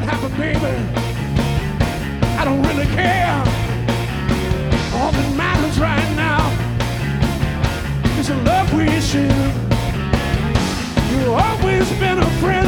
what happened, baby. I don't really care. All that matters right now is the love we share. You've always been a friend.